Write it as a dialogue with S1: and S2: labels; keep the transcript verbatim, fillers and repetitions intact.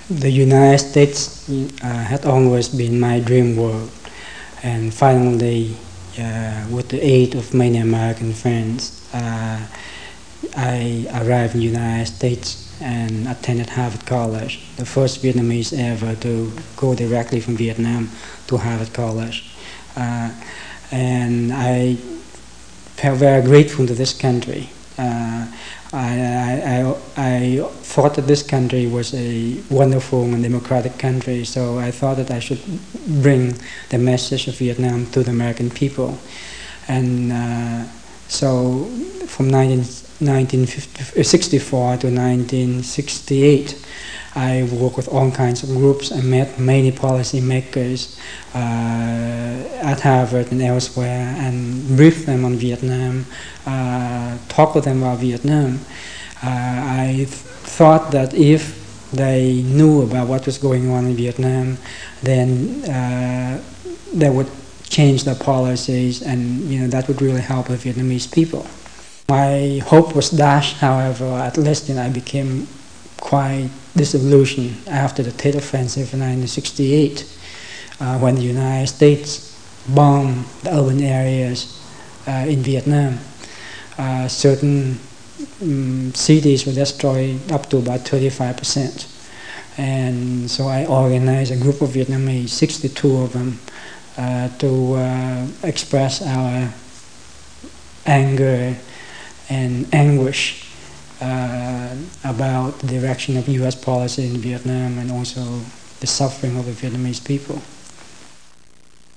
S1: the United States uh, had always been my dream world, and finally, uh, with the aid of many American friends, uh, I arrived in the United States and attended Harvard College, the first Vietnamese ever to go directly from Vietnam to Harvard College. Uh, and I felt very grateful to this country. Uh, I, I, I, I thought that this country was a wonderful and democratic country, so I thought that I should bring the message of Vietnam to the American people. And uh, so from nineteen sixty-four to nineteen sixty-eight, I worked with all kinds of groups. I met many policy makers uh, at Harvard and elsewhere and briefed them on Vietnam, uh, talked with them about Vietnam. Uh, I th thought that if they knew about what was going on in Vietnam, then uh, they would change their policies, and you know that would really help the Vietnamese people. My hope was dashed, however. At least you know, I became quite disillusioned after the Tet Offensive in nineteen sixty-eight, uh, when the United States bombed the urban areas uh, in Vietnam. Uh, certain um, cities were destroyed up to about thirty-five percent. And so I organized a group of Vietnamese, sixty-two of them, uh, to uh, express our anger and anguish Uh, about the direction of U S policy in Vietnam and also the suffering of the Vietnamese people.